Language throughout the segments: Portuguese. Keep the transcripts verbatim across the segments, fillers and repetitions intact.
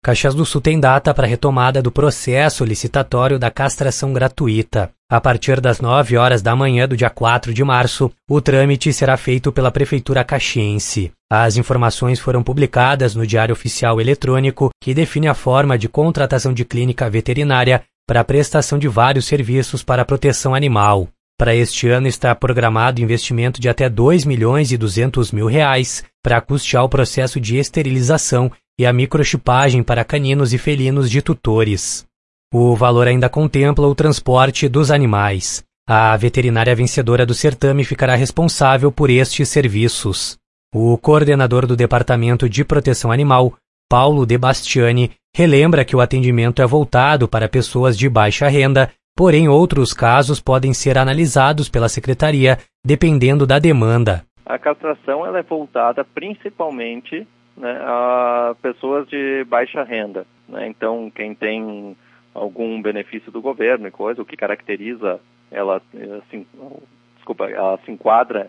Caxias do Sul tem data para retomada do processo licitatório da castração gratuita. A partir das nove horas da manhã do dia quatro de março, o trâmite será feito pela Prefeitura caxiense. As informações foram publicadas no Diário Oficial Eletrônico, que define a forma de contratação de clínica veterinária para a prestação de vários serviços para a proteção animal. Para este ano está programado investimento de até dois milhões e duzentos mil reais para custear o processo de esterilização e a microchipagem para caninos e felinos de tutores. O valor ainda contempla o transporte dos animais. A veterinária vencedora do certame ficará responsável por estes serviços. O coordenador do Departamento de Proteção Animal, Paulo De Bastiani, relembra que o atendimento é voltado para pessoas de baixa renda, porém outros casos podem ser analisados pela Secretaria, dependendo da demanda. A castração ela é voltada principalmente, né, a pessoas de baixa renda, né? Então, quem tem algum benefício do governo e coisa, o que caracteriza ela, assim, desculpa, ela se enquadra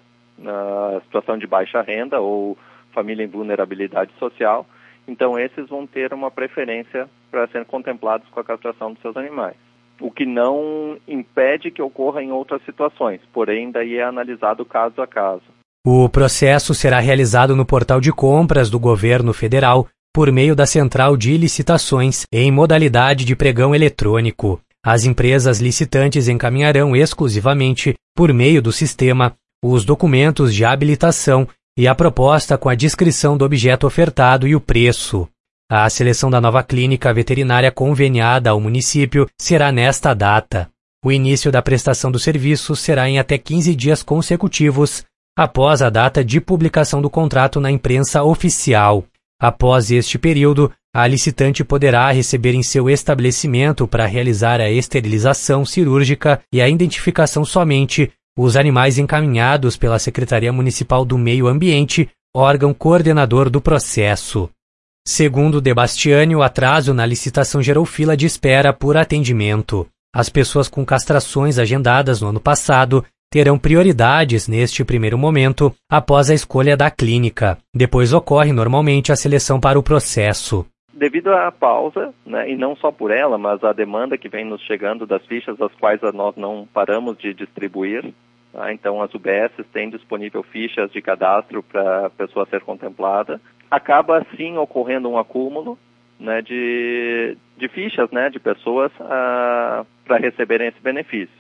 na situação de baixa renda ou família em vulnerabilidade social, então esses vão ter uma preferência para serem contemplados com a castração dos seus animais. O que não impede que ocorra em outras situações, porém daí é analisado caso a caso. O processo será realizado no portal de compras do governo federal por meio da Central de Licitações em modalidade de pregão eletrônico. As empresas licitantes encaminharão exclusivamente, por meio do sistema, os documentos de habilitação e a proposta com a descrição do objeto ofertado e o preço. A seleção da nova clínica veterinária conveniada ao município será nesta data. O início da prestação do serviço será em até quinze dias consecutivos, após a data de publicação do contrato na imprensa oficial. Após este período, a licitante poderá receber em seu estabelecimento para realizar a esterilização cirúrgica e a identificação somente os animais encaminhados pela Secretaria Municipal do Meio Ambiente, órgão coordenador do processo. Segundo De Bastiani, o atraso na licitação gerou fila de espera por atendimento. As pessoas com castrações agendadas no ano passado terão prioridades neste primeiro momento após a escolha da clínica. Depois ocorre normalmente a seleção para o processo. Devido à pausa, né, e não só por ela, mas a demanda que vem nos chegando das fichas, as quais nós não paramos de distribuir, tá? Então as U B S têm disponível fichas de cadastro para a pessoa ser contemplada. Acaba assim ocorrendo um acúmulo, né, de, de fichas, né, de pessoas ah, para receberem esse benefício.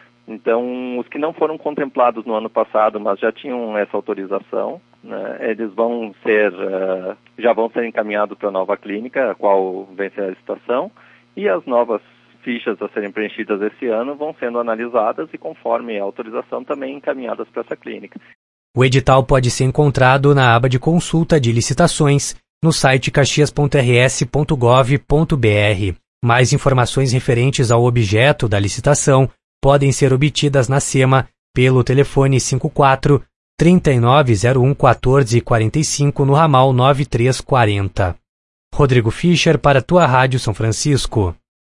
Então, os que não foram contemplados no ano passado, mas já tinham essa autorização, né, eles vão ser, uh, já vão ser encaminhados para a nova clínica, a qual vence a licitação, e as novas fichas a serem preenchidas esse ano vão sendo analisadas e, conforme a autorização, também encaminhadas para essa clínica. O edital pode ser encontrado na aba de consulta de licitações no site caxias ponto r s ponto gov ponto b r. Mais informações referentes ao objeto da licitação podem ser obtidas na SEMA pelo telefone cinquenta e quatro, trinta e nove zero um, quatorze quarenta e cinco no ramal nove três quarenta. Rodrigo Fischer para a Tua Rádio São Francisco.